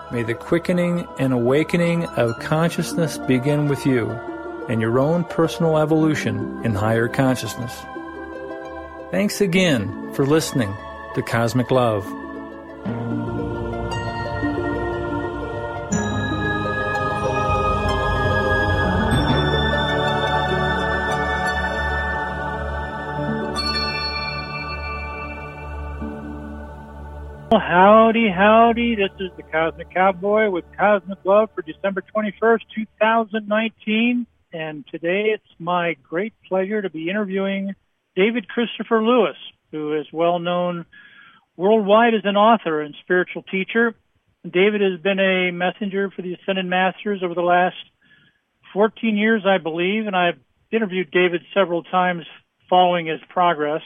May the quickening and awakening of consciousness begin with you and your own personal evolution in higher consciousness. Thanks again for listening to Cosmic Love. Howdy, howdy. This is the Cosmic Cowboy with Cosmic Love for December 21st, 2019. And today it's my great pleasure to be interviewing David Christopher Lewis, who is well known worldwide as an author and spiritual teacher. David has been a messenger for the Ascended Masters over the last 14 years, I believe, and I've interviewed David several times following his progress.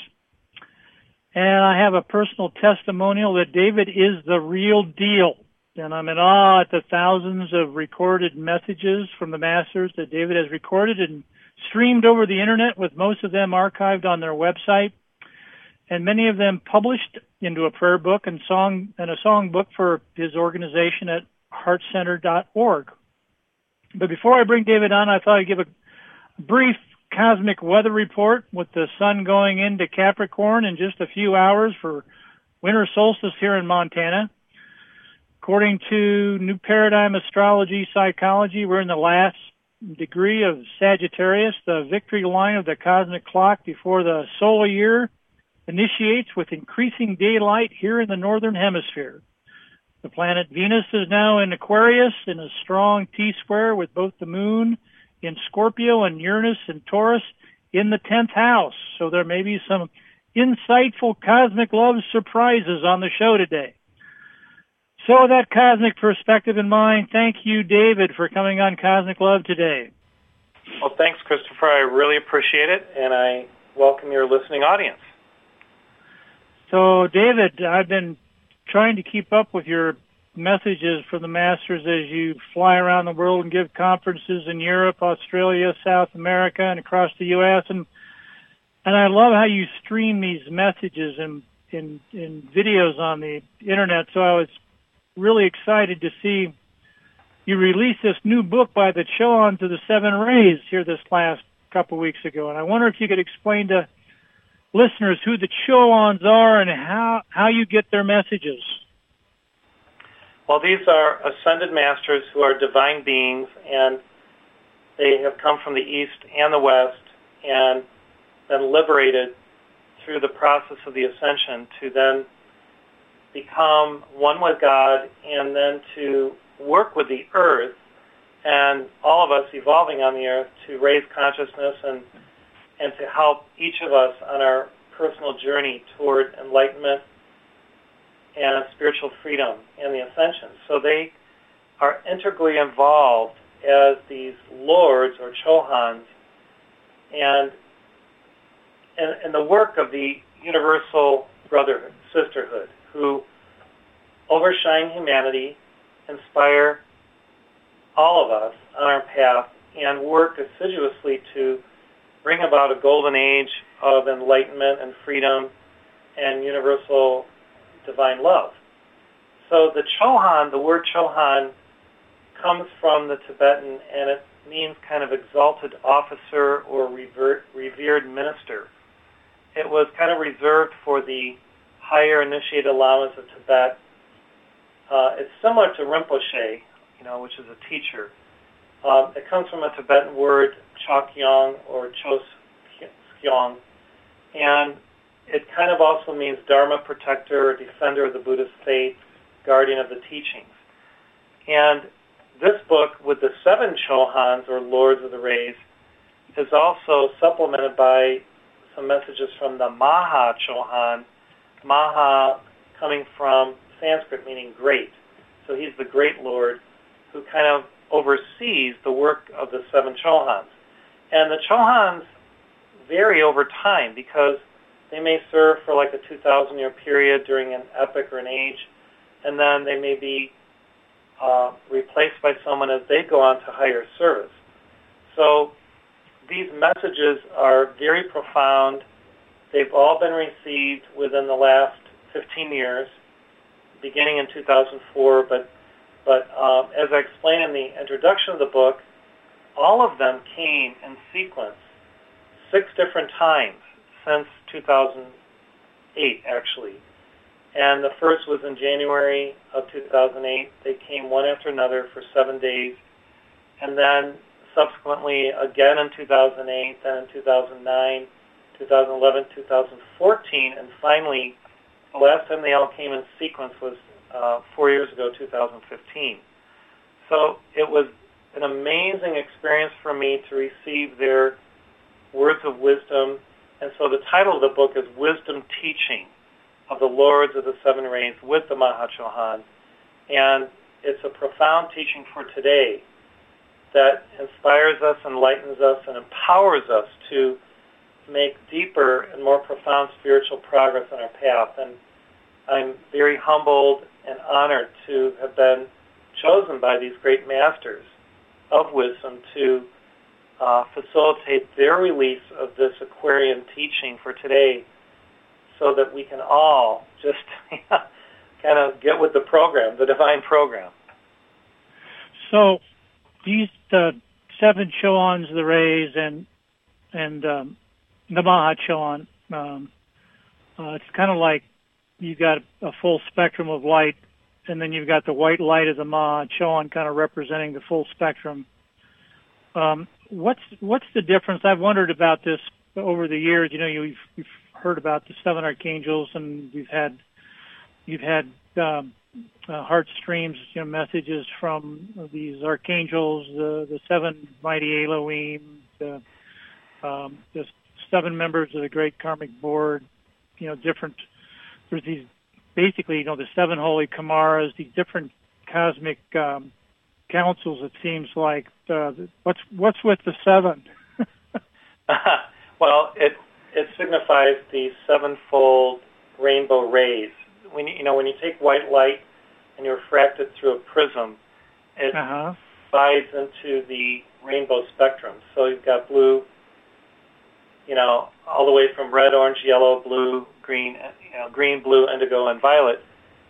And I have a personal testimonial that David is the real deal. And I'm in awe at the thousands of recorded messages from the Masters that David has recorded and streamed over the Internet, with most of them archived on their website, and many of them published into a prayer book and a song book for his organization at heartcenter.org. But before I bring David on, I thought I'd give a brief cosmic weather report, with the sun going into Capricorn in just a few hours for winter solstice here in Montana. According to New Paradigm Astrology Psychology, we're in the last degree of Sagittarius, the victory line of the cosmic clock before the solar year initiates with increasing daylight here in the northern hemisphere. The planet Venus is now in Aquarius in a strong T-square with both the moon in Scorpio and Uranus and Taurus in the 10th house. So there may be some insightful Cosmic Love surprises on the show today. So with that cosmic perspective in mind, thank you, David, for coming on Cosmic Love today. Well, thanks, Christopher. I really appreciate it, and I welcome your listening audience. So, David, I've been trying to keep up with your messages from the Masters as you fly around the world and give conferences in Europe, Australia, South America, and across the U.S. And I love how you stream these messages in videos on the Internet. So I was really excited to see you release this new book by the Chohans of the Seven Rays here this last couple of weeks ago. And I wonder if you could explain to listeners who the Chohans are and how you get their messages. Well, these are ascended masters who are divine beings, and they have come from the East and the West and been liberated through the process of the ascension to then become one with God and then to work with the earth and all of us evolving on the earth to raise consciousness and to help each of us on our personal journey toward enlightenment and spiritual freedom and the ascension. So they are integrally involved as these lords or Chohans and the work of the universal brotherhood, sisterhood, who overshine humanity, inspire all of us on our path, and work assiduously to bring about a golden age of enlightenment and freedom and universal divine love. So the Chohan, the word Chohan, comes from the Tibetan, and it means kind of exalted officer or revered minister. It was kind of reserved for the higher initiated lamas of Tibet. It's similar to Rinpoche, which is a teacher. It comes from a Tibetan word, Chokyong or Choskyong, and it kind of also means Dharma protector or defender of the Buddhist faith, guardian of the teachings. And this book, with the seven Chohans, or Lords of the Rays, is also supplemented by some messages from the Maha Chohan, Maha coming from Sanskrit meaning great. So he's the great Lord who kind of oversees the work of the seven Chohans. And the Chohans vary over time because they may serve for like a 2,000-year period during an epoch or an age, and then they may be replaced by someone as they go on to higher service. So these messages are very profound. They've all been received within the last 15 years, beginning in 2004, but But as I explain in the introduction of the book, all of them came in sequence 6 different times since 2008, actually. And the first was in January of 2008. They came one after another for 7 days. And then subsequently again in 2008, then in 2009, 2011, 2014, and finally the last time they all came in sequence was 4 years ago, 2015. So it was an amazing experience for me to receive their words of wisdom. And so the title of the book is Wisdom Teaching of the Lords of the Seven Rays with the Mahachohan. And it's a profound teaching for today that inspires us, enlightens us, and empowers us to make deeper and more profound spiritual progress on our path. And I'm very humbled and honored to have been chosen by these great masters of wisdom to facilitate their release of this Aquarian teaching for today, so that we can all just kind of get with the program, the divine program. So these 7 Chohans, the rays, and the Mahachohan, it's kind of like you've got a full spectrum of light, and then you've got the white light of the Mahachohan kind of representing the full spectrum. What's the difference? I've wondered about this over the years. You know, you've heard about the 7 archangels, and you've had heartstreams, messages from these archangels, the 7 mighty Elohim, the 7 members of the Great Karmic Board. Different. There's these basically, the 7 holy Kumaras, these different cosmic councils. It seems like what's with the 7? Well, it signifies the 7-fold rainbow rays. When you take white light and you refract it through a prism, it divides into the rainbow spectrum. So you've got blue, all the way from red, orange, yellow, blue, green, green, blue, indigo, and violet.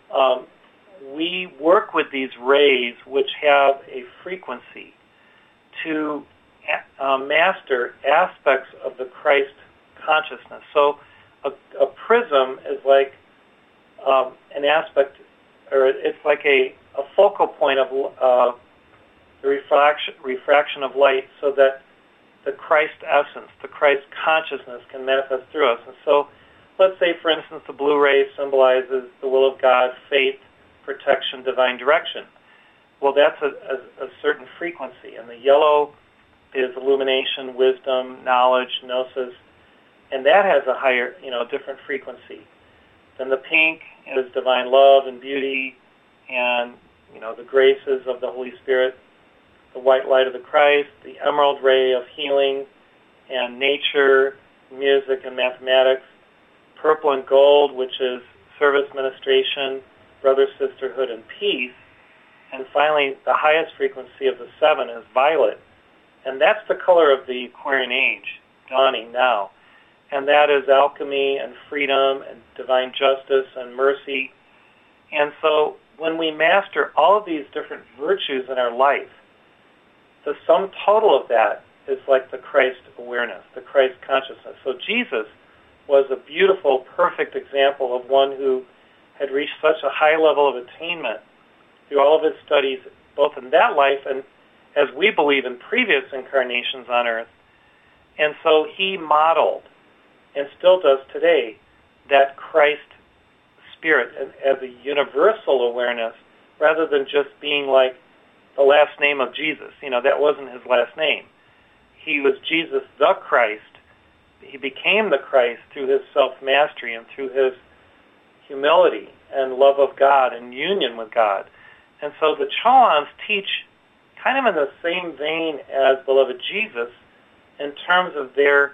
We work with these rays, which have a frequency, to master aspects of the Christ consciousness. So a prism is like an aspect, or it's like a focal point of the refraction of light, so that the Christ essence, the Christ consciousness can manifest through us. And so let's say, for instance, the blue ray symbolizes the will of God, faith, protection, divine direction. Well, that's a certain frequency. And the yellow is illumination, wisdom, knowledge, gnosis, and that has a higher, different frequency. Then the pink is divine love and beauty, and the graces of the Holy Spirit. The white light of the Christ, the emerald ray of healing and nature, music and mathematics. Purple and gold, which is service, ministration, brother, sisterhood, and peace. And finally, the highest frequency of the 7 is violet. And that's the color of the Aquarian age, dawning now. And that is alchemy and freedom and divine justice and mercy. And so when we master all of these different virtues in our life, the sum total of that is like the Christ awareness, the Christ consciousness. So Jesus was a beautiful, perfect example of one who had reached such a high level of attainment through all of his studies, both in that life and, as we believe, in previous incarnations on earth. And so he modeled, and still does today, that Christ spirit as a universal awareness, rather than just being like the last name of Jesus. That wasn't his last name. He was Jesus the Christ. He became the Christ through his self-mastery and through his humility and love of God and union with God. And so the Chohans teach kind of in the same vein as beloved Jesus, in terms of their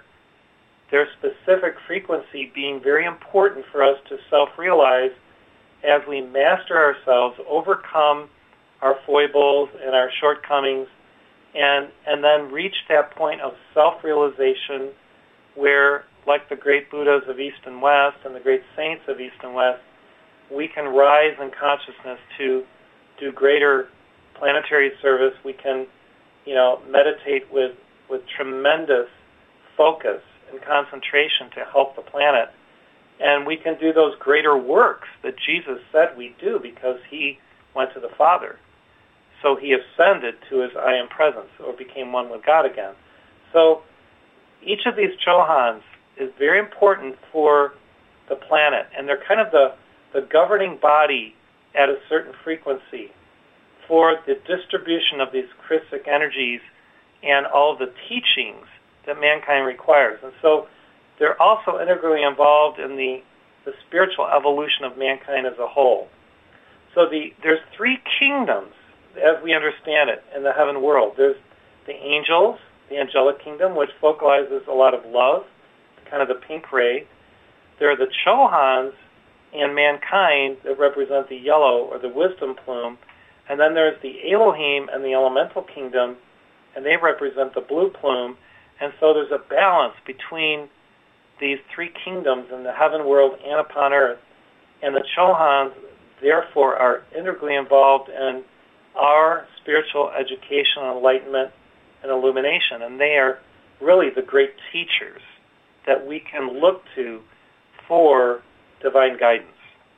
specific frequency being very important for us to self-realize as we master ourselves, overcome our foibles and our shortcomings, and then reach that point of self-realization where, like the great Buddhas of East and West and the great saints of East and West, we can rise in consciousness to do greater planetary service. We can, meditate with tremendous focus and concentration to help the planet. And we can do those greater works that Jesus said we do because he went to the Father. So he ascended to his I am presence, or became one with God again. So each of these Chohans is very important for the planet, and they're kind of the governing body at a certain frequency for the distribution of these Christic energies and all of the teachings that mankind requires. And so they're also integrally involved in the spiritual evolution of mankind as a whole. So there's three kingdoms, as we understand it, in the heaven world. There's the angels, the angelic kingdom, which focalizes a lot of love, kind of the pink ray. There are the Chohans and mankind that represent the yellow, or the wisdom plume. And then there's the Elohim and the elemental kingdom, and they represent the blue plume. And so there's a balance between these three kingdoms in the heaven world and upon earth. And the Chohans, therefore, are integrally involved in our spiritual education, enlightenment, and illumination. And they are really the great teachers that we can look to for divine guidance.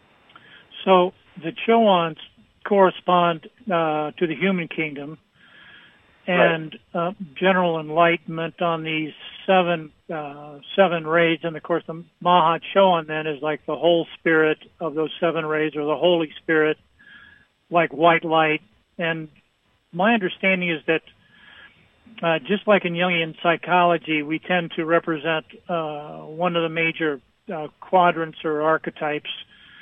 So the Chohans correspond to the human kingdom, and right. General enlightenment on these seven rays, and of course the Maha Chohan then is like the whole spirit of those seven rays, or the Holy Spirit, like white light. And my understanding is that just like in Jungian psychology, we tend to represent one of the major quadrants or archetypes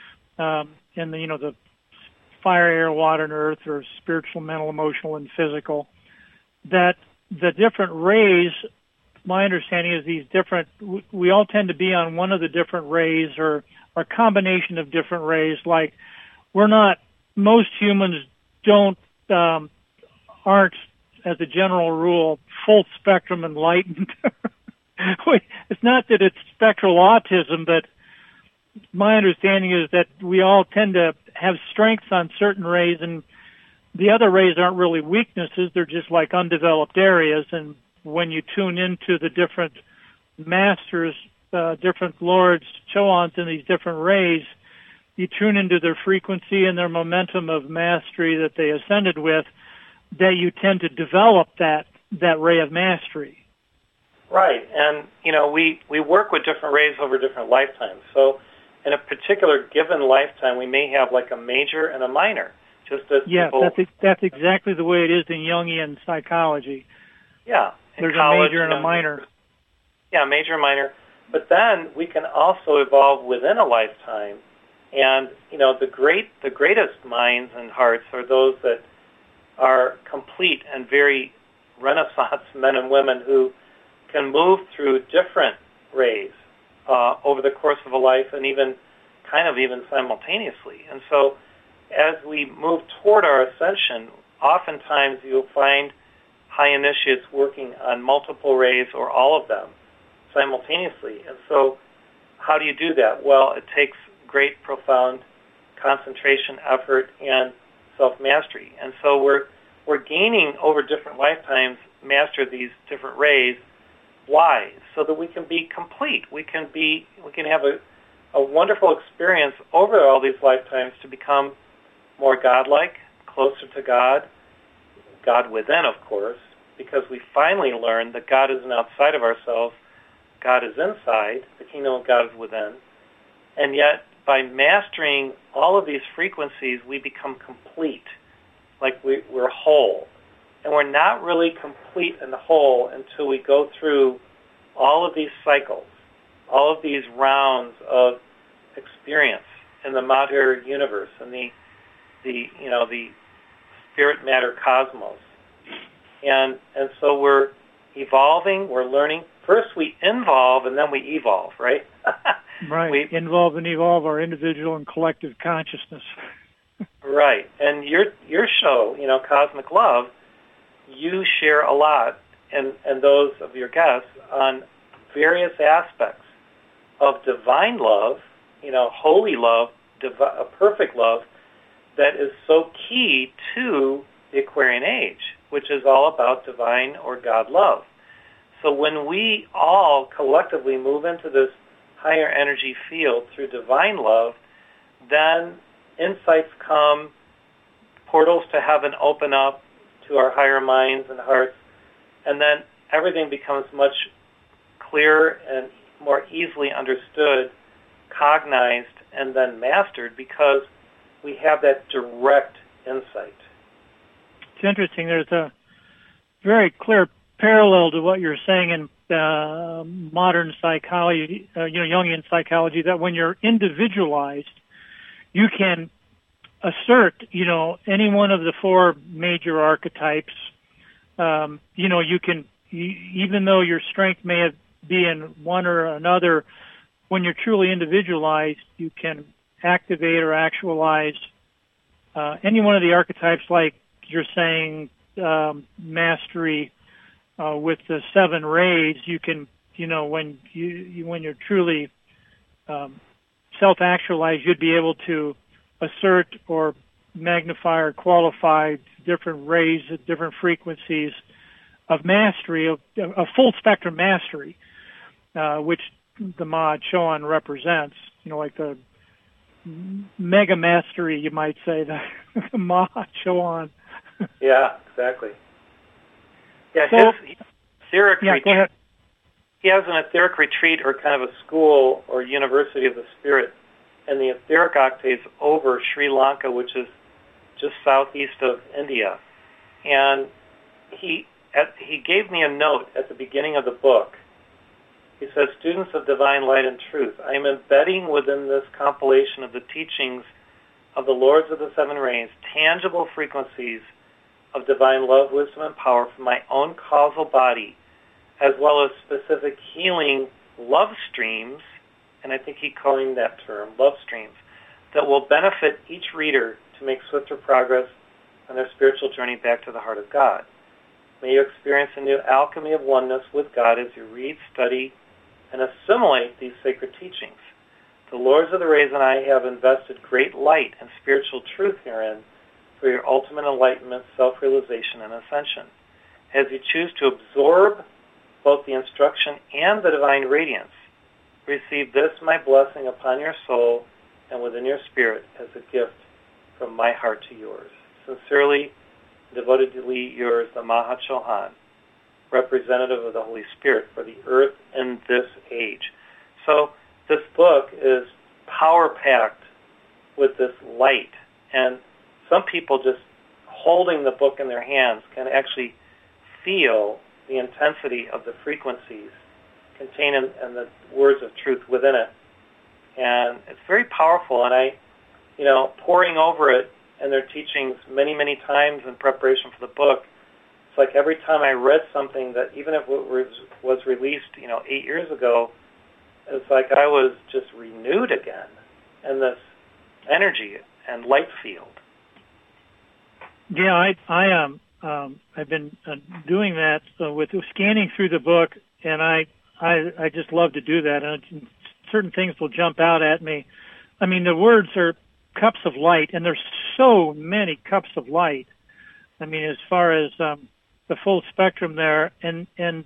in the fire, air, water, and earth, or spiritual, mental, emotional, and physical. That the different rays, my understanding is we all tend to be on one of the different rays, or a combination of different rays. Like most humans aren't, as a general rule, full spectrum enlightened. It's not that it's spectral autism, but my understanding is that we all tend to have strengths on certain rays, and the other rays aren't really weaknesses. They're just like undeveloped areas. And when you tune into the different masters, different lords, Chohans in these different rays, you tune into their frequency and their momentum of mastery that they ascended with, that you tend to develop that ray of mastery. Right. And, we work with different rays over different lifetimes. So in a particular given lifetime, we may have like a major and a minor. Just as people... that's exactly the way it is in Jungian psychology. Yeah. There's a major and a minor. Yeah, major and minor. But then we can also evolve within a lifetime. And, the greatest minds and hearts are those that are complete and very Renaissance men and women who can move through different rays over the course of a life, and even simultaneously. And so as we move toward our ascension, oftentimes you'll find high initiates working on multiple rays or all of them simultaneously. And so how do you do that? Well, it takes great, profound concentration, effort, and self-mastery. And so we're gaining over different lifetimes master these different rays. Why? So that we can be complete. We can have a wonderful experience over all these lifetimes to become more godlike, closer to God within, of course, because we finally learn that God isn't outside of ourselves. God is inside. The kingdom of God is within. And yet, by mastering all of these frequencies, we become complete, like we're whole. And we're not really complete and whole until we go through all of these cycles, all of these rounds of experience in the matter universe and the spirit matter cosmos. And so we're evolving, we're learning. First we involve and then we evolve, right? Right. Involve and evolve our individual and collective consciousness. Right. And your show, Cosmic Love, you share a lot, and those of your guests, on various aspects of divine love, holy love, perfect love, that is so key to the Aquarian Age, which is all about divine or God love. So when we all collectively move into this higher energy field through divine love, then insights come, portals to heaven open up to our higher minds and hearts, and then everything becomes much clearer and more easily understood, cognized, and then mastered because we have that direct insight. It's interesting. There's a very clear parallel to what you're saying in modern psychology, Jungian psychology, that when you're individualized, you can assert, any one of the four major archetypes. You can, even though your strength may be in one or another, when you're truly individualized, you can activate or actualize any one of the archetypes, like you're saying, mastery with the 7 rays. You can, when you're truly self-actualized, you'd be able to assert or magnify or qualify different rays at different frequencies of mastery, of full spectrum mastery, which the Maha Chohan represents, like the mega mastery, you might say, the Maha Chohan. Yeah, exactly. Yeah, so, his etheric retreat, go ahead. He has an etheric retreat or kind of a school or university of the spirit in the etheric octaves over Sri Lanka, which is just southeast of India. And he gave me a note at the beginning of the book. He says, students of divine light and truth, I am embedding within this compilation of the teachings of the Lords of the 7 Rays tangible frequencies of divine love, wisdom, and power from my own causal body, as well as specific healing love streams, and I think he coined that term, love streams, that will benefit each reader to make swifter progress on their spiritual journey back to the heart of God. May you experience a new alchemy of oneness with God as you read, study, and assimilate these sacred teachings. The Lords of the Rays and I have invested great light and spiritual truth herein for your ultimate enlightenment, self-realization, and ascension. As you choose to absorb both the instruction and the divine radiance, receive this, my blessing, upon your soul and within your spirit as a gift from my heart to yours. Sincerely, devotedly yours, the Maha Chohan, representative of the Holy Spirit for the earth in this age. So this book is power-packed with this light, and some people just holding the book in their hands can actually feel the intensity of the frequencies contained in the words of truth within it. And it's very powerful, and I, poring over it and their teachings many, many times in preparation for the book, it's like every time I read something that, even if it was released, 8 years ago, it's like I was just renewed again in this energy and light field. Yeah, I've been doing that with scanning through the book, and I just love to do that. And certain things will jump out at me. I mean, the words are cups of light, and there's so many cups of light. I mean, as far as the full spectrum there, and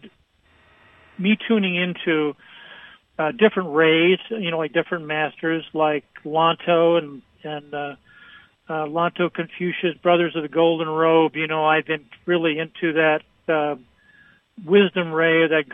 me tuning into different rays, like different masters, like Lanto and Lanto Confucius, Brothers of the Golden Robe. I've been really into that wisdom ray, that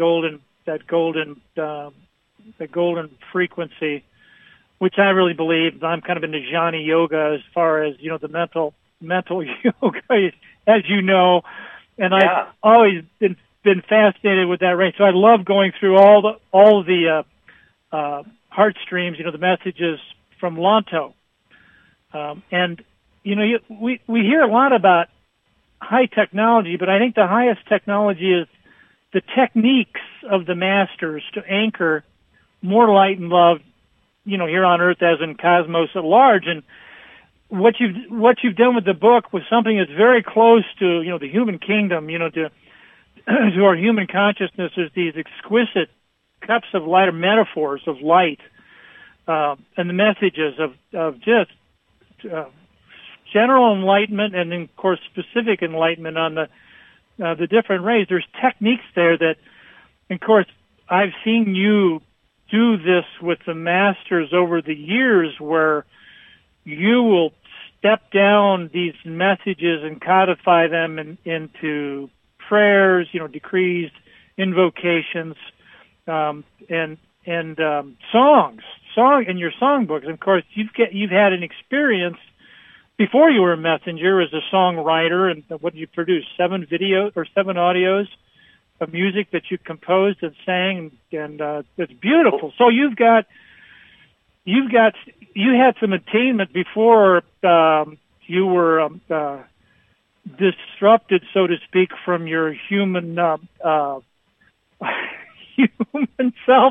golden frequency, which I really believe. I'm kind of into jnana yoga as far as the mental yoga, as you know, and yeah. I've always been fascinated with that ray. So I love going through all the heartstreams, the messages from Lanto. And, we hear a lot about high technology, but I think the highest technology is the techniques of the masters to anchor more light and love, here on Earth as in cosmos at large. And what you've done with the book was something that's very close to, the human kingdom, to our human consciousness, is these exquisite cups of light, or metaphors of light, and the messages of just general enlightenment and, of course, specific enlightenment on the different rays. There's techniques there that, of course, I've seen you do this with the masters over the years, where you will step down these messages and codify them into prayers, decrees, invocations, and songs in your songbooks. Of course, you've had an experience before you were a messenger as a songwriter, and what you produced, 7 audios of music that you composed and sang, and it's beautiful. So you had some attainment before you were disrupted, so to speak, from your human self,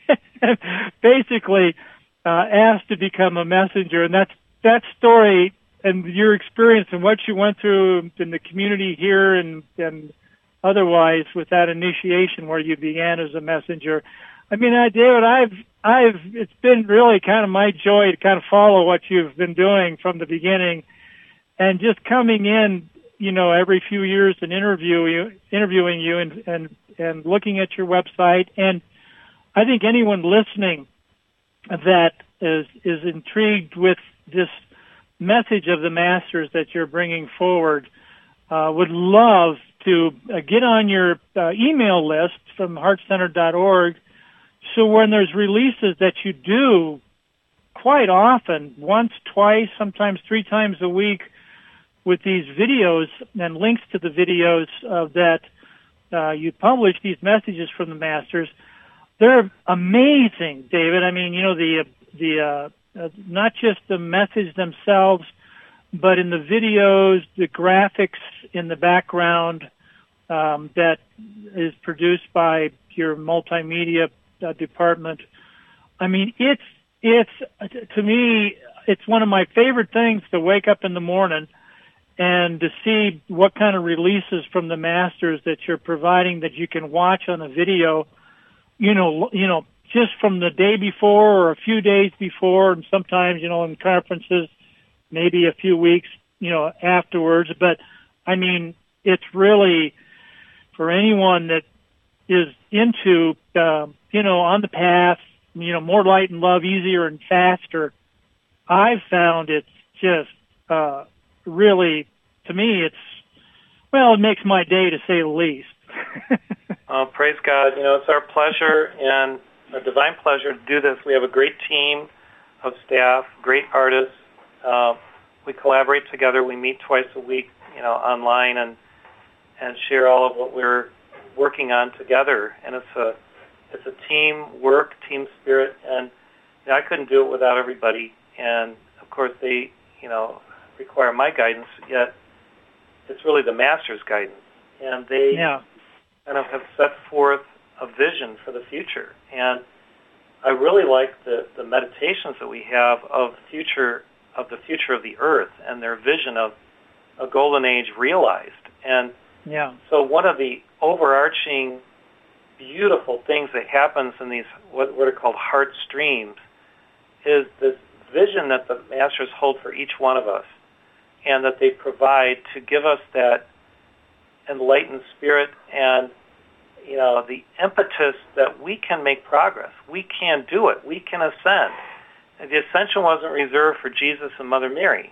basically asked to become a messenger. And that story and your experience and what you went through in the community here and otherwise with that initiation where you began as a messenger. I mean, David, it's been really kind of my joy to kind of follow what you've been doing from the beginning, and just coming in, every few years and interviewing you and looking at your website. And I think anyone listening that is intrigued with this message of the masters that you're bringing forward would love to get on your email list from heartcenter.org. So when there's releases that you do quite often, once, twice, sometimes 3 times a week, with these videos and links to the videos that you publish, these messages from the masters, they're amazing, David. I mean, the not just the message themselves, but in the videos, the graphics in the background that is produced by your multimedia department. I mean, it's to me, it's one of my favorite things to wake up in the morning and to see what kind of releases from the masters that you're providing that you can watch on a video, just from the day before or a few days before, and sometimes, in conferences, maybe a few weeks, afterwards. But I mean, it's really for anyone that is into, on the path, more light and love, easier and faster. I've found it's just, really, to me, it makes my day, to say the least. Praise God. It's our pleasure and a divine pleasure to do this. We have a great team of staff, great artists. We collaborate together. We meet twice a week, online and share all of what we're working on together. And it's a team work, team spirit, and I couldn't do it without everybody. And of course, they, require my guidance, yet it's really the master's guidance. And they kind of have set forth a vision for the future. And I really like the meditations that we have of the future of the earth and their vision of a golden age realized. And so one of the overarching beautiful things that happens in these what are called heart streams is this vision that the masters hold for each one of us, and that they provide to give us that enlightened spirit and, the impetus that we can make progress. We can do it. We can ascend. And the ascension wasn't reserved for Jesus and Mother Mary.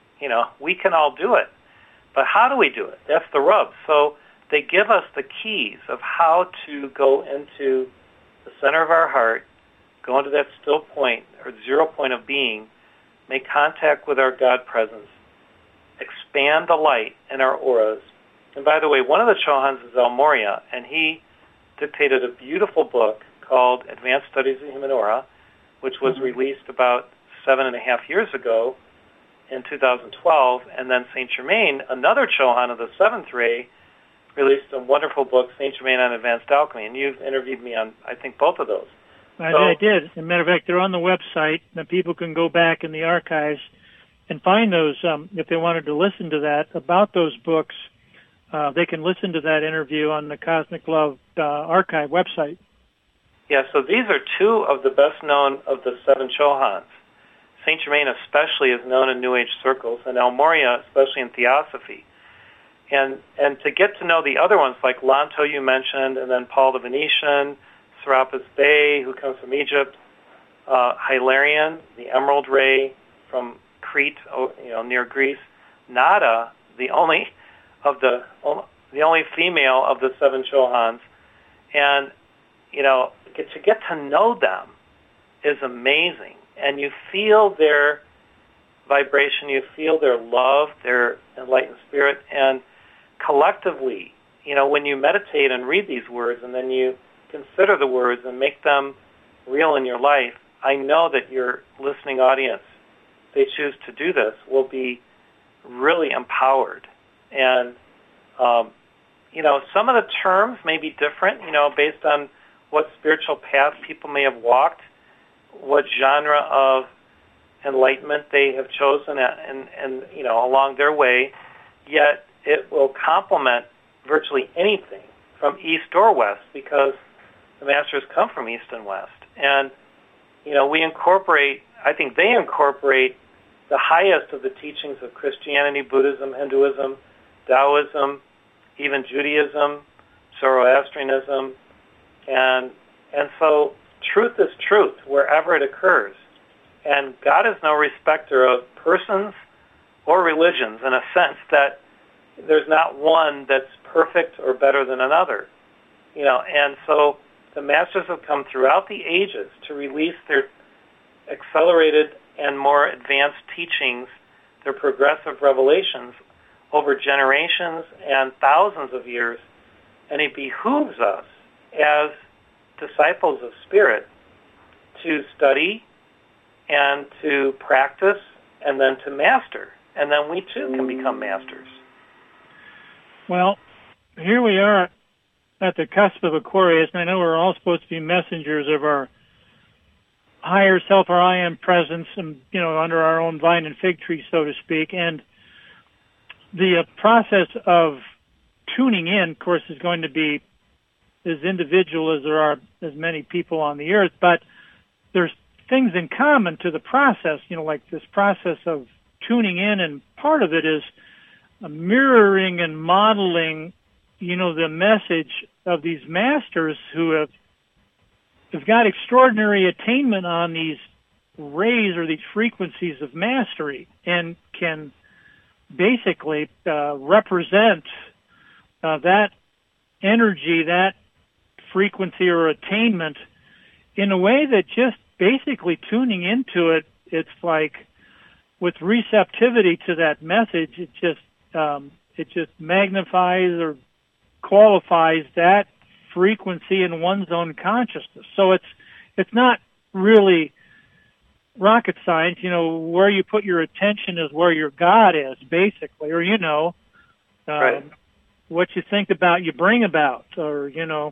We can all do it. But how do we do it? That's the rub. So they give us the keys of how to go into the center of our heart, go into that still point or 0 point of being, make contact with our God presence, expand the light in our auras. And by the way, one of the Chohans is El Morya, and he dictated a beautiful book called Advanced Studies of Human Aura, which was released about 7.5 years ago in 2012. And then Saint Germain, another Chohan of the 7th ray, released a wonderful book, Saint Germain on Advanced Alchemy. And you've interviewed me on, I think, both of those. I did. As a matter of fact, they're on the website, and people can go back in the archives and find those, if they wanted to listen to that, about those books. They can listen to that interview on the Cosmic Love archive website. Yeah, so these are 2 of the best known of the 7 Chohans. Saint Germain especially is known in New Age circles, and El Morya especially in Theosophy. And to get to know the other ones, like Lanto you mentioned, and then Paul the Venetian, Serapis Bey, who comes from Egypt, Hilarion, the Emerald Ray from Crete, near Greece, Nada, the only female of the 7 Chohans, and to get to know them is amazing, and you feel their vibration, you feel their love, their enlightened spirit, and collectively, when you meditate and read these words, and then you consider the words and make them real in your life, I know that your listening audience, if they choose to do this, will be really empowered. And, some of the terms may be different, based on what spiritual path people may have walked, what genre of enlightenment they have chosen and along their way, yet it will complement virtually anything from east or west, because the masters come from east and west. And, I think they incorporate the highest of the teachings of Christianity, Buddhism, Hinduism, Taoism, even Judaism, Zoroastrianism, and so truth is truth wherever it occurs. And God is no respecter of persons or religions, in a sense that there's not one that's perfect or better than another. And so the masters have come throughout the ages to release their accelerated and more advanced teachings, their progressive revelations over generations and thousands of years. And it behooves us as disciples of Spirit to study and to practice and then to master. And then we too can become masters. Well, here we are at the cusp of Aquarius, and I know we're all supposed to be messengers of our higher self, our I am presence, and, under our own vine and fig tree, so to speak. And the process of tuning in, of course, is going to be as individual as there are as many people on the earth, but there's things in common to the process, like this process of tuning in, and part of it is mirroring and modeling, the message of these masters who have got extraordinary attainment on these rays or these frequencies of mastery, and can basically represent that energy, that frequency or attainment in a way that just basically tuning into it, it's like with receptivity to that message, it just magnifies or qualifies that frequency in one's own consciousness. So it's not really rocket science. Where you put your attention is where your God is, basically, or right. What you think about, you bring about, or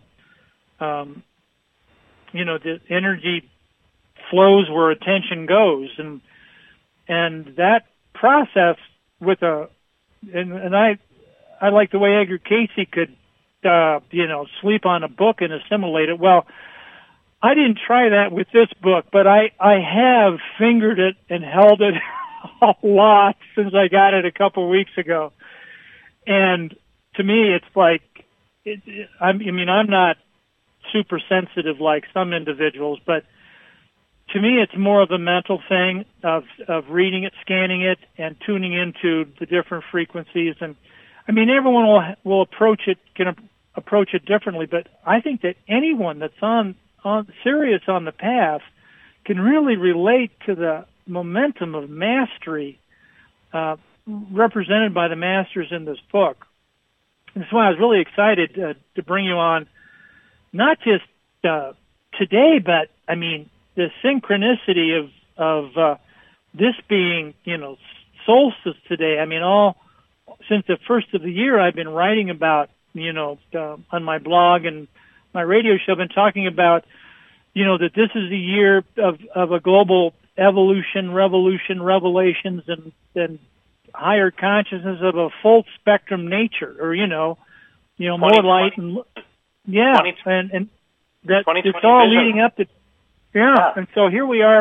the energy flows where attention goes, and that process with and I like the way Edgar Cayce could sleep on a book and assimilate it. Well, I didn't try that with this book, but I have fingered it and held it a lot since I got it a couple weeks ago. And to me, it's like, I'm not super sensitive like some individuals, but to me, it's more of a mental thing of reading it, scanning it, and tuning into the different frequencies. And everyone will approach it, can approach it differently, but I think that anyone that's on serious on the path can really relate to the momentum of mastery represented by the masters in this book. And that's why I was really excited to bring you on, not just today, but the synchronicity of this being, solstice today. All since the first of the year, I've been writing about, on my blog and my radio show, I've been talking about, that this is the year of a global evolution, revolution, revelations, and higher consciousness of a full spectrum nature, or more light and and that it's all leading up to and so here we are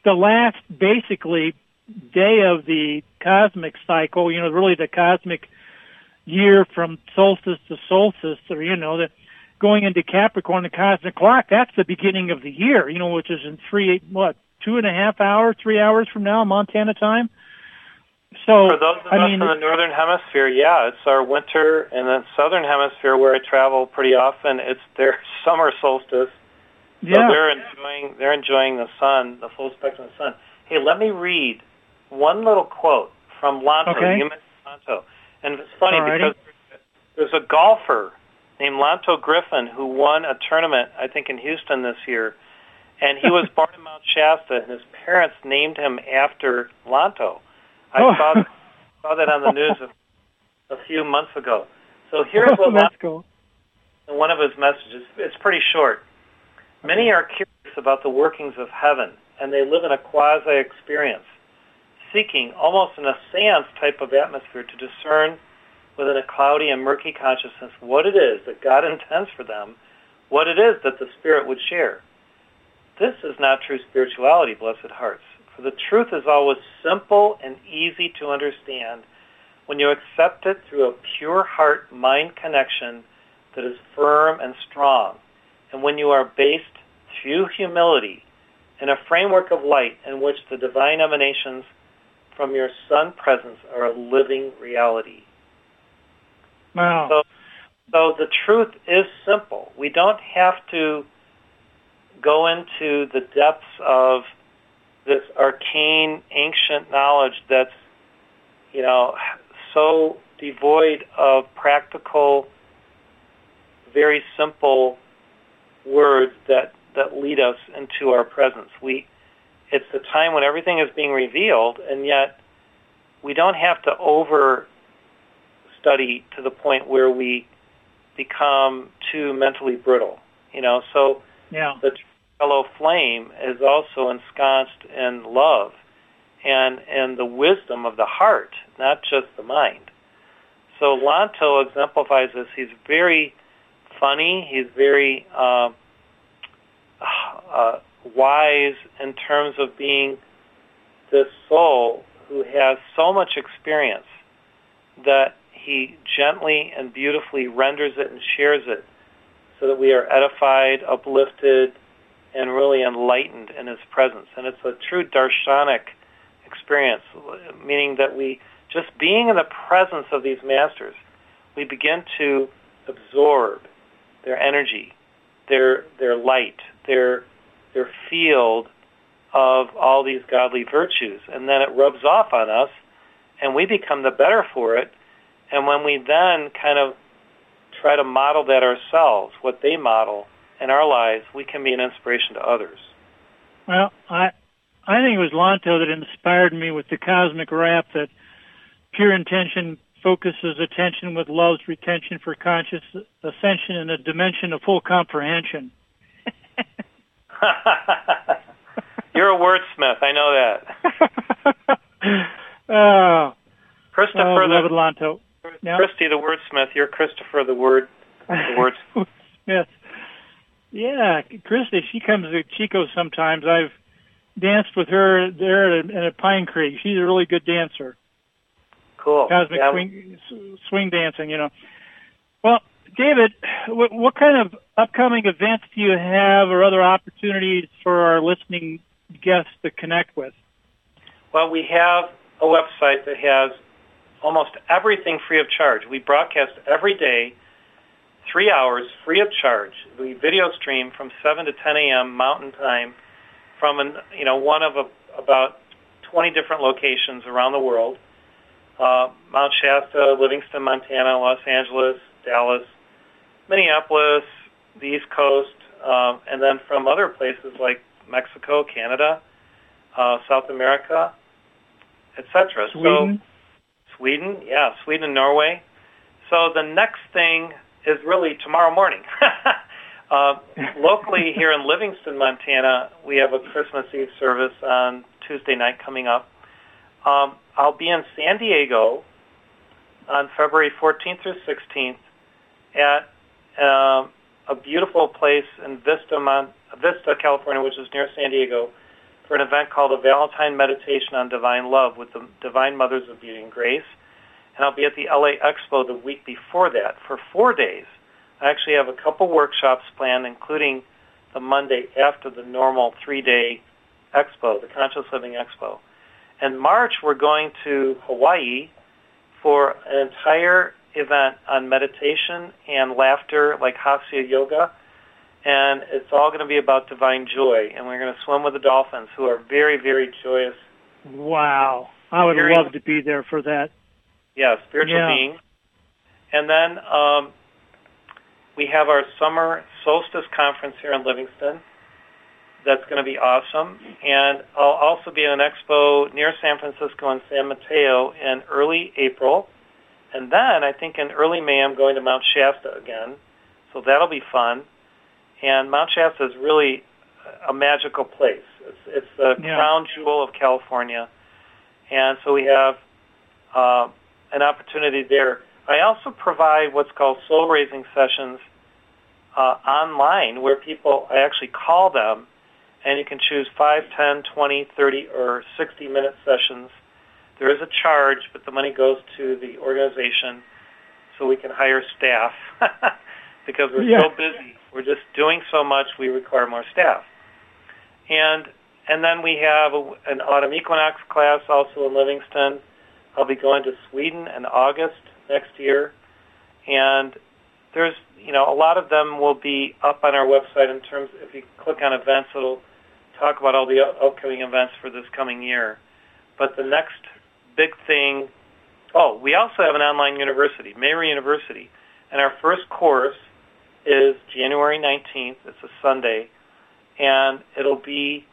the last, basically, day of the cosmic cycle, really the cosmic year from solstice to solstice, or, the going into Capricorn, the cosmic clock, that's the beginning of the year, which is in 2.5 hours, 3 hours from now, Montana time. So, for those of us in the northern hemisphere, yeah, it's our winter, and the southern hemisphere where I travel pretty often, it's their summer solstice. So they're enjoying the sun, the full spectrum of the sun. Hey, let me read one little quote from Lanto. Okay. You mentioned Lanto. And it's funny because there's a golfer named Lanto Griffin who won a tournament, I think, in Houston this year. And he was born in Mount Shasta, and his parents named him after Lanto. I saw that on the news a few months ago. So here's what that's cool. In one of his messages. It's pretty short. Many are curious about the workings of heaven, and they live in a quasi-experience, seeking almost in a seance type of atmosphere to discern within a cloudy and murky consciousness what it is that God intends for them, what it is that the Spirit would share. This is not true spirituality, blessed hearts, for the truth is always simple and easy to understand when you accept it through a pure heart-mind connection that is firm and strong, and when you are based through humility in a framework of light in which the divine emanations from your sun presence are a living reality. Wow. So the truth is simple. We don't have to go into the depths of this arcane, ancient knowledge that's, so devoid of practical, very simple words that lead us into our presence. It's the time when everything is being revealed, and yet we don't have to over study to the point where we become too mentally brittle. So the fellow flame is also ensconced in love and the wisdom of the heart, not just the mind. So Lanto exemplifies this. He's very funny. He's very wise in terms of being this soul who has so much experience that he gently and beautifully renders it and shares it so that we are edified, uplifted, and really enlightened in his presence. And it's a true darshanic experience, meaning that we, just being in the presence of these masters, we begin to absorb their energy, their light, their field of all these godly virtues. And then it rubs off on us, and we become the better for it. And when we then kind of try to model that ourselves, what they model in our lives, we can be an inspiration to others. Well, I think it was Lanto that inspired me with the cosmic rap that pure intention focuses attention with love's retention for conscious ascension in a dimension of full comprehension. You're a wordsmith, I know that. Christopher, beloved Lanto. Christy, the wordsmith. You're Christopher, the wordsmith. Yes. Yeah, Christy, she comes to Chico sometimes. I've danced with her there at Pine Creek. She's a really good dancer. Cool. Cosmic swing dancing, Well, David, what kind of upcoming events do you have or other opportunities for our listening guests to connect with? Well, we have a website that has almost everything free of charge. We broadcast every day, 3 hours free of charge. We video stream from 7 to 10 a.m. Mountain Time from one of about 20 different locations around the world. Mount Shasta, Livingston, Montana, Los Angeles, Dallas, Minneapolis, the East Coast, and then from other places like Mexico, Canada, South America, etc. Sweden? Sweden and Norway. So the next thing is really tomorrow morning. Locally here in Livingston, Montana, we have a Christmas Eve service on Tuesday night coming up. I'll be in San Diego on February 14th through 16th at a beautiful place in Vista, California, which is near San Diego, for an event called the Valentine Meditation on Divine Love with the Divine Mothers of Beauty and Grace. And I'll be at the LA Expo the week before that for 4 days. I actually have a couple workshops planned, including the Monday after the normal 3-day expo, the Conscious Living Expo. In March, we're going to Hawaii for an entire event on meditation and laughter, like Hasya Yoga. And it's all going to be about divine joy. And we're going to swim with the dolphins, who are very, very joyous. Wow. I would love to be there for that. Yeah, spiritual beings. And then we have our summer solstice conference here in Livingston. That's going to be awesome. And I'll also be at an expo near San Francisco in San Mateo in early April. And then I think in early May I'm going to Mount Shasta again. So that'll be fun. And Mount Shasta is really a magical place. It's the crown jewel of California. And so we have an opportunity there. I also provide what's called soul-raising sessions online, where I actually call them, and you can choose 5, 10, 20, 30, or 60-minute sessions. There is a charge, but the money goes to the organization so we can hire staff because we're so busy. We're just doing so much, we require more staff. And then we have an autumn equinox class also in Livingston. I'll be going to Sweden in August next year. And there's, a lot of them will be up on our website in terms, if you click on events, it'll talk about all the upcoming events for this coming year. But the next big thing, we also have an online university, Mary University. And our first course is January 19th. It's a Sunday. And it'll be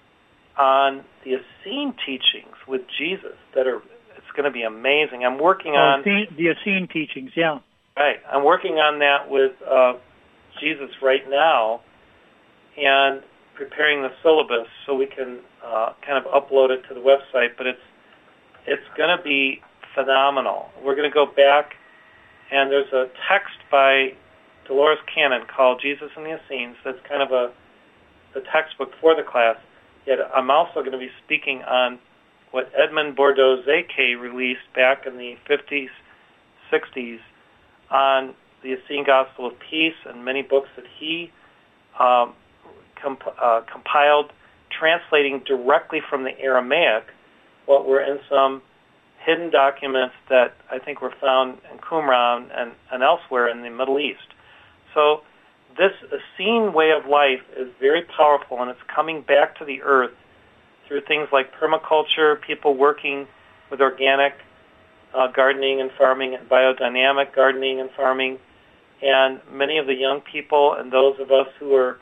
on the Essene teachings with Jesus it's going to be amazing. I'm working on the Essene teachings, yeah. Right. I'm working on that with Jesus right now and preparing the syllabus so we can kind of upload it to the website. But it's going to be phenomenal. We're going to go back, and there's a text by Dolores Cannon called Jesus and the Essenes. That's kind of the textbook for the class. Yet I'm also going to be speaking on what Edmond Bordeaux-Zeke released back in the 50s, 60s on the Essene Gospel of Peace and many books that he compiled, translating directly from the Aramaic what were in some hidden documents that I think were found in Qumran and elsewhere in the Middle East. So this Essene way of life is very powerful, and it's coming back to the earth through things like permaculture, people working with organic gardening and farming and biodynamic gardening and farming, and many of the young people and those of us who are,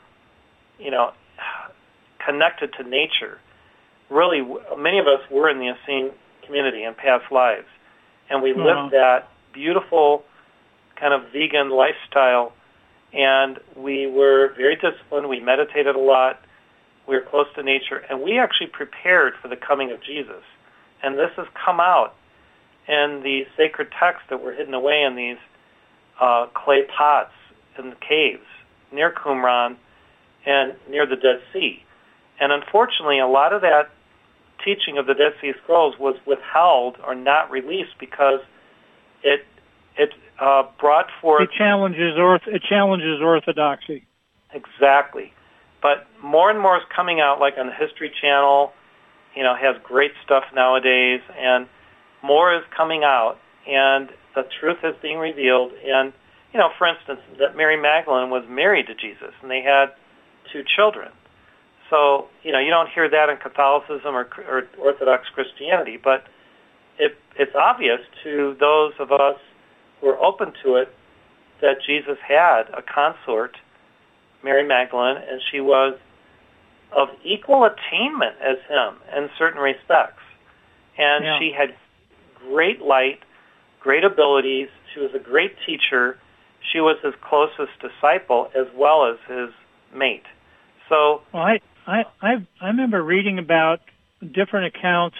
connected to nature. Really, many of us were in the Essene community in past lives, and we lived that beautiful kind of vegan lifestyle, and we were very disciplined. We meditated a lot. We were close to nature, and we actually prepared for the coming of Jesus. And this has come out in the sacred texts that were hidden away in these clay pots in the caves near Qumran and near the Dead Sea. And unfortunately, a lot of that teaching of the Dead Sea Scrolls was withheld or not released because it brought forth... It challenges orthodoxy. Exactly. But more and more is coming out, like on the History Channel, has great stuff nowadays, and more is coming out, and the truth is being revealed. And, for instance, that Mary Magdalene was married to Jesus, and they had 2 children. So, you don't hear that in Catholicism or Orthodox Christianity, but it's obvious to those of us who are open to it that Jesus had a consort, Mary Magdalene, and she was of equal attainment as him in certain respects. And she had great light, great abilities. She was a great teacher. She was his closest disciple as well as his mate. So, well, I remember reading about different accounts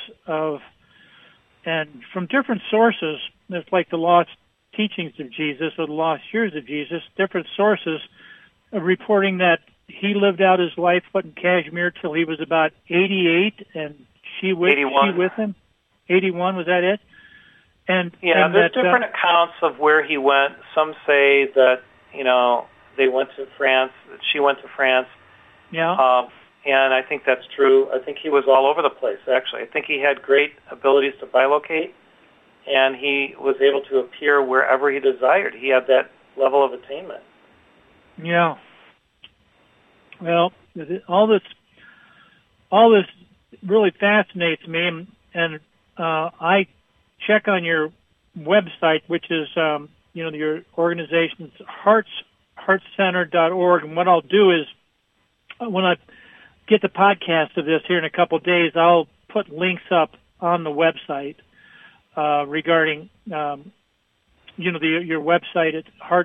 and from different sources, it's like the lost teachings of Jesus or the lost years of Jesus, different sources reporting that he lived out his life in Kashmir till he was about 88, and she with him. 81, was that it? And there's different accounts of where he went. Some say that they went to France. That she went to France. Yeah. And I think that's true. I think he was all over the place. Actually, I think he had great abilities to bilocate, and he was able to appear wherever he desired. He had that level of attainment. Yeah. Well, all this really fascinates me, and I check on your website, which is your organization's heartcenter.org, and what I'll do is when I get the podcast of this here in a couple of days, I'll put links up on the website regarding your website at Hearts,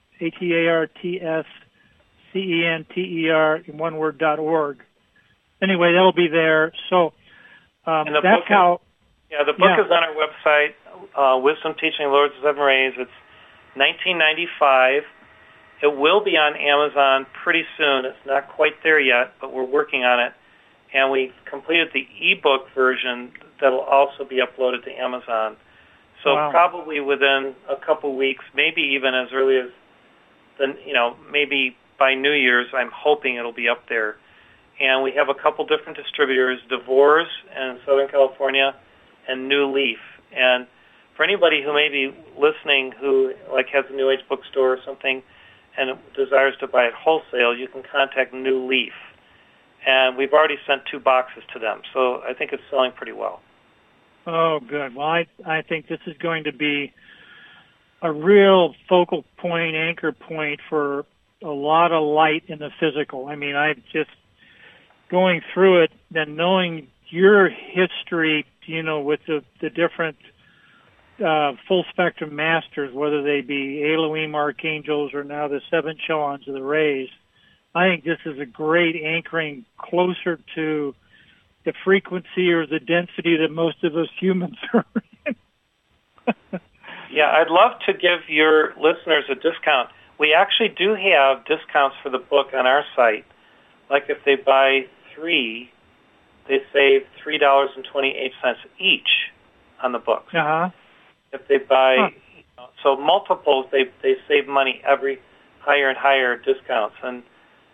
HEARTSCENTER in one word .org. Anyway, that'll be there. So that's how. The book is on our website, Wisdom Teaching the Lord's Seven Rays. It's $19.95. It will be on Amazon pretty soon. It's not quite there yet, but we're working on it. And we completed the ebook version that'll also be uploaded to Amazon. So probably within a couple weeks, maybe even as early as maybe by New Year's, I'm hoping it'll be up there. And we have a couple different distributors, DeVore's in Southern California and New Leaf. And for anybody who may be listening who has a New Age bookstore or something and desires to buy it wholesale, you can contact New Leaf. And we've already sent 2 boxes to them, so I think it's selling pretty well. Oh, good. Well, I think this is going to be a real focal point, anchor point for a lot of light in the physical. I mean, I'm just going through it and knowing your history, with the different full spectrum masters, whether they be Elohim archangels or now the 7 Chohans of the rays. I think this is a great anchoring closer to the frequency or the density that most of us humans are in. Yeah, I'd love to give your listeners a discount. We actually do have discounts for the book on our site. Like if they buy 3, they save $3.28 each on the books. Uh-huh. If they buy, so multiples, they save money every higher and higher discounts. And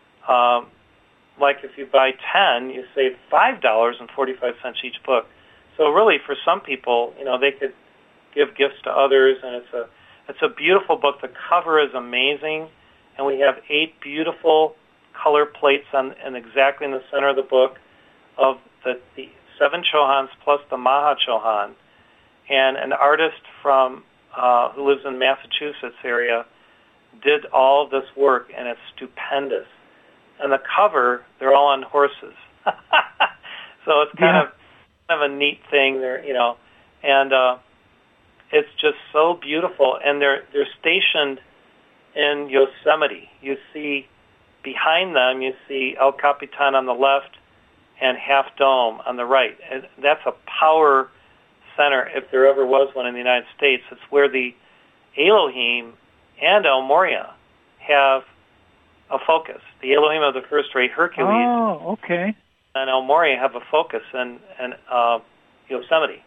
like if you buy 10, you save $5.45 each book. So really, for some people, they could give gifts to others, and it's a beautiful book. The cover is amazing, and we have 8 beautiful color plates and exactly in the center of the book of the 7 Chohans plus the Maha Chohan. And an artist from who lives in Massachusetts area did all of this work, and it's stupendous. And the cover, they're all on horses. So it's kind of a neat thing there, and it's just so beautiful. And they're stationed in Yosemite. You see behind them, you see El Capitan on the left and Half Dome on the right. And that's a power center, if there ever was one in the United States. It's where the Elohim and El Morya have a focus. The Elohim of the first ray, Hercules, and El Morya have a focus in Yosemite.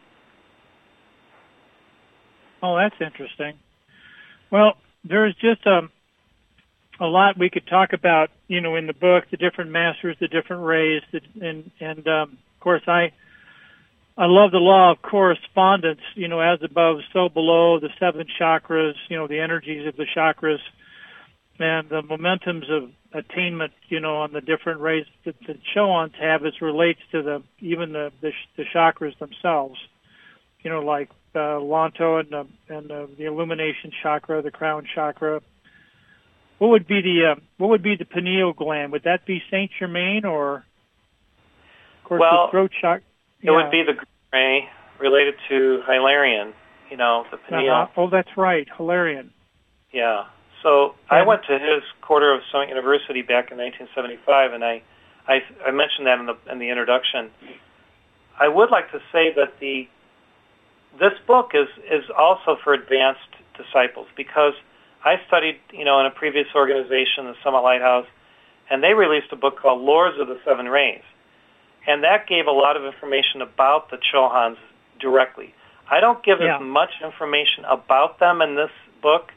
Oh, that's interesting. Well, there's just a lot we could talk about, in the book, the different masters, the different rays, and of course, I love the law of correspondence, as above, so below, the 7 chakras, the energies of the chakras, and the momentums of attainment, on the different rays that the Chohans have as relates to the chakras themselves, like Lanto and the illumination chakra, the crown chakra. What would be the pineal gland? Would that be Saint Germain, or of course the throat chakra? It would be the green ray related to Hilarion, the pineal. Oh, that's right, Hilarion. Yeah. So I went to his quarter of Summit University back in 1975, and I mentioned that in the introduction. I would like to say that this book is also for advanced disciples, because I studied, in a previous organization, the Summit Lighthouse, and they released a book called Lords of the Seven Rays. And that gave a lot of information about the Chohans directly. I don't give as much information about them in this book.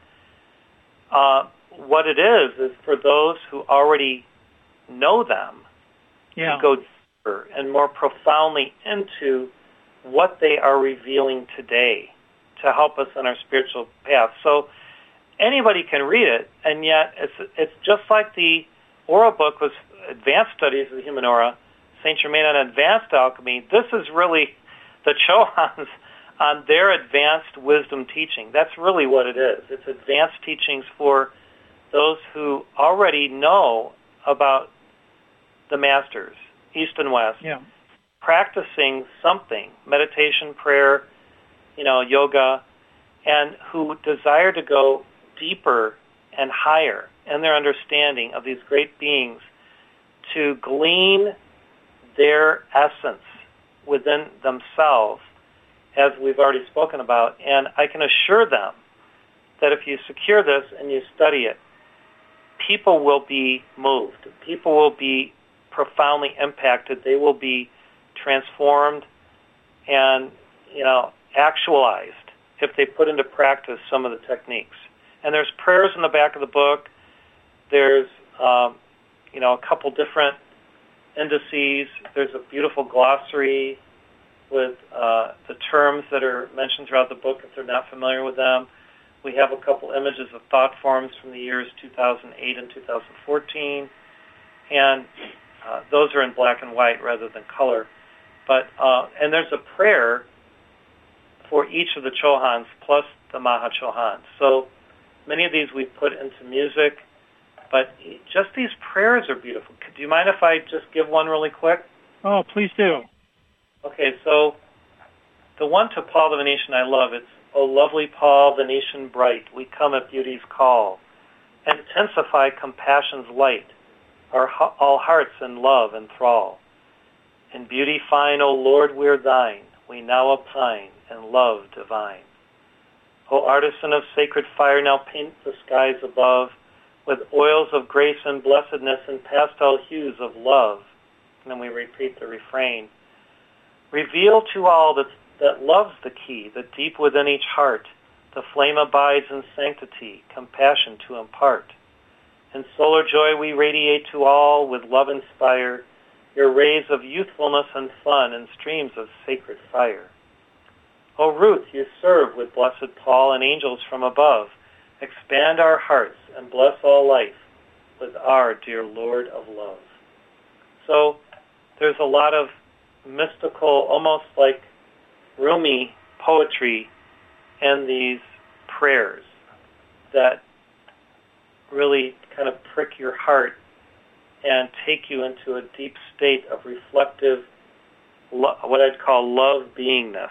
What it is for those who already know them to go deeper and more profoundly into what they are revealing today to help us on our spiritual path. So anybody can read it, and yet it's just like the Aura book was Advanced Studies of the Human Aura, Saint Germain on Advanced Alchemy. This is really the Chohans on their advanced wisdom teaching. That's really what it is. It's advanced teachings for those who already know about the masters, East and West, practicing something, meditation, prayer, yoga, and who desire to go deeper and higher in their understanding of these great beings to glean their essence within themselves, as we've already spoken about. And I can assure them that if you secure this and you study it, people will be moved. People will be profoundly impacted. They will be transformed and, actualized if they put into practice some of the techniques. And there's prayers in the back of the book. There's, a couple different indices. There's a beautiful glossary with the terms that are mentioned throughout the book if they're not familiar with them. We have a couple images of thought forms from the years 2008 and 2014, and those are in black and white rather than color. But and there's a prayer for each of the Chohans plus the Maha Chohans. So many of these we've put into music, but just these prayers are beautiful. Do you mind if I just give one really quick? Oh, please do. Okay, so the one to Paul the Venetian I love, it's, "O lovely Paul, Venetian bright, we come at beauty's call. Intensify compassion's light, all hearts in love enthrall. In beauty fine, O Lord, we're thine, we now opine in love divine. O artisan of sacred fire, now paint the skies above with oils of grace and blessedness and pastel hues of love." And then we repeat the refrain. "Reveal to all that love's the key, that deep within each heart the flame abides in sanctity, compassion to impart. In solar joy we radiate to all, with love inspire your rays of youthfulness and fun and streams of sacred fire. O Ruth, you serve with blessed Paul and angels from above. Expand our hearts and bless all life with our dear Lord of love." So there's a lot of mystical, almost like Rumi poetry in these prayers that really kind of prick your heart and take you into a deep state of reflective, what I'd call love beingness.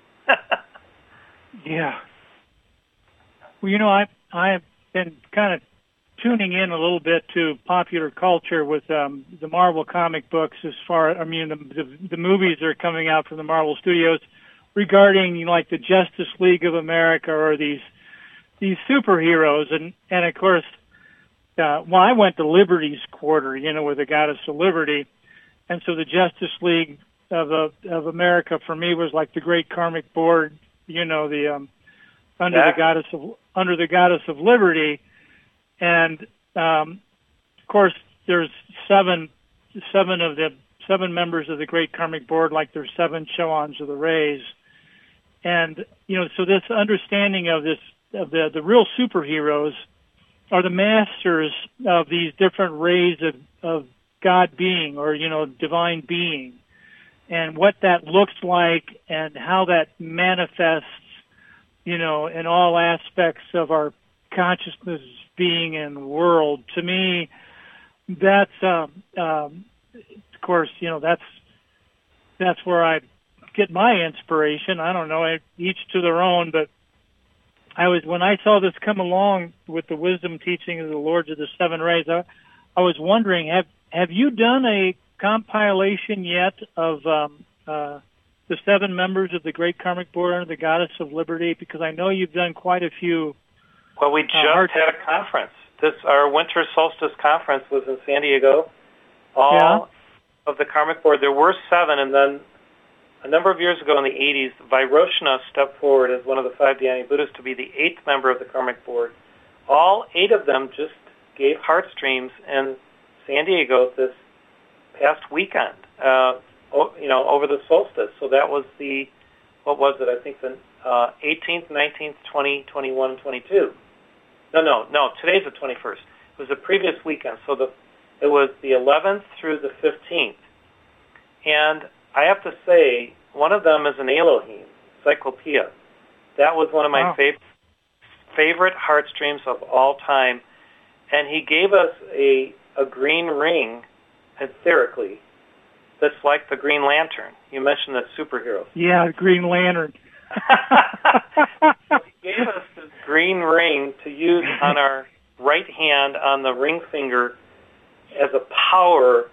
Yeah. Well, I've been kind of tuning in a little bit to popular culture with the Marvel comic books, the movies that are coming out from the Marvel Studios regarding like the Justice League of America or these superheroes, and of course, I went to Liberty's Quarter, with the Goddess of Liberty, and so the Justice League of America for me was like the Great Karmic Board, under the Goddess of Liberty. And of course, there's seven members of the Great Karmic Board, like there's 7 Chohans of the Rays, and so this understanding of the real superheroes are the masters of these different rays of God being or divine being, and what that looks like and how that manifests, in all aspects of our consciousness, being and world. To me, that's of course, that's where I get my inspiration. I don't know, each to their own, but when I saw this come along with the wisdom teaching of the Lords of the Seven Rays, I was wondering, have you done a compilation yet of the 7 members of the Great Karmic Board under the Goddess of Liberty? Because I know you've done quite a few. Well, we just had a conference our winter solstice conference was in San Diego. All of the Karmic Board, there were 7, and then a number of years ago in the 80s, Vairoshana stepped forward as one of the 5 Dhyani Buddhas to be the 8th member of the Karmic Board. All 8 of them just gave heart streams in San Diego this past weekend, over the solstice. So that was the 18th, 19th, 20, 21, and 22. No, today's the 21st. It was the previous weekend. So it was the 11th through the 15th. And I have to say, one of them is an Elohim, Cyclopeia. That was one of my favorite heart streams of all time. And he gave us a green ring, etherically, that's like the Green Lantern. You mentioned the superheroes. Yeah, Green Lantern. So he gave us this green ring to use on our right hand on the ring finger as a power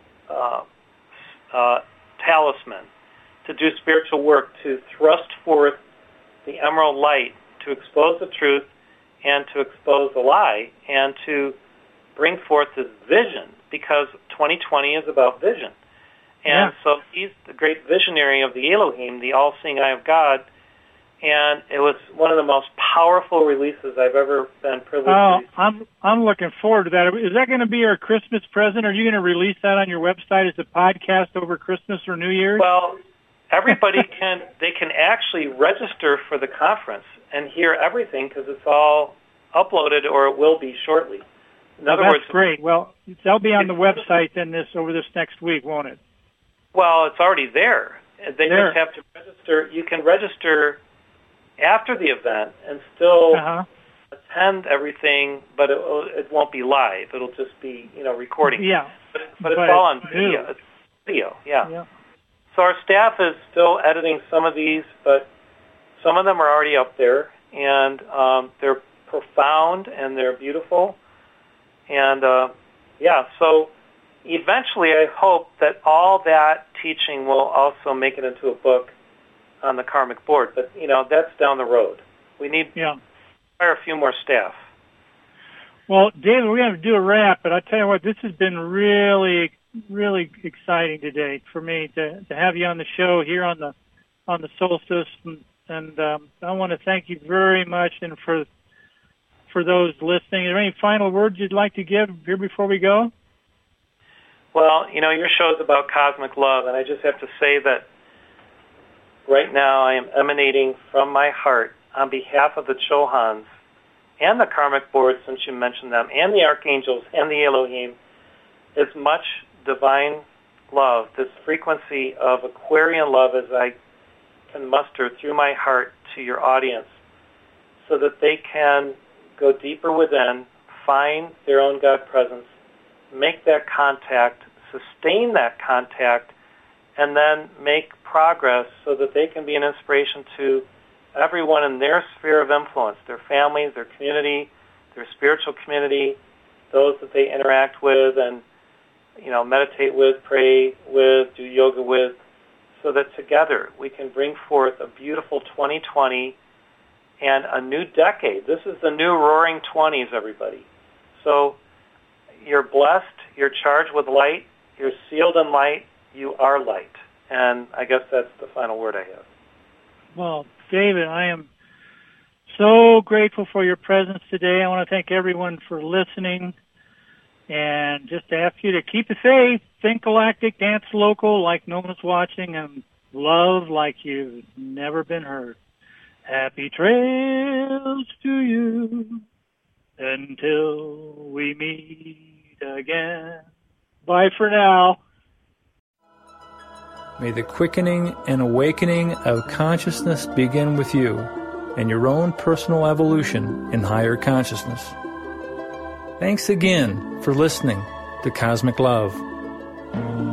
talisman to do spiritual work, to thrust forth the emerald light, to expose the truth and to expose the lie, and to bring forth this vision, because 2020 is about vision. And so he's the great visionary of the Elohim, the all-seeing eye of God, and it was one of the most powerful releases I've ever been privileged to. I'm looking forward to that. Is that going to be our Christmas present? Are you going to release that on your website as a podcast over Christmas or New Year's? Well, everybody can actually register for the conference and hear everything, because it's all uploaded, or it will be shortly. In other words, great. Well, that'll be on the website then over this next week, won't it? Well, it's already there. They just have to register. You can register after the event and still attend everything, but it won't be live. It'll just be recording. Yeah, but it's all on video. It's video. Yeah. So our staff is still editing some of these, but some of them are already up there, and they're profound and they're beautiful. And so eventually I hope that all that teaching will also make it into a book on the Karmic Board. But, that's down the road. We need to hire a few more staff. Well, David, we're going to do a wrap, but I tell you what, this has been really, really exciting today for me to have you on the show here on the solstice. And I want to thank you very much, and for those listening. Are there any final words you'd like to give here before we go? Well, your show is about cosmic love, and I just have to say that right now I am emanating from my heart on behalf of the Chohans and the Karmic Board, since you mentioned them, and the Archangels and the Elohim, as much divine love, this frequency of Aquarian love as I can muster through my heart to your audience, so that they can go deeper within, find their own God presence, make that contact, sustain that contact, and then make progress so that they can be an inspiration to everyone in their sphere of influence, their families, their community, their spiritual community, those that they interact with and, meditate with, pray with, do yoga with, so that together we can bring forth a beautiful 2020 and a new decade. This is the new roaring 20s, everybody. So you're blessed, you're charged with light, you're sealed in light, you are light. And I guess that's the final word I have. Well, David, I am so grateful for your presence today. I want to thank everyone for listening, and just ask you to keep the faith, think galactic, dance local like no one's watching, and love like you've never been heard. Happy trails to you until we meet again. Bye for now. May the quickening and awakening of consciousness begin with you and your own personal evolution in higher consciousness. Thanks again for listening to Cosmic Love.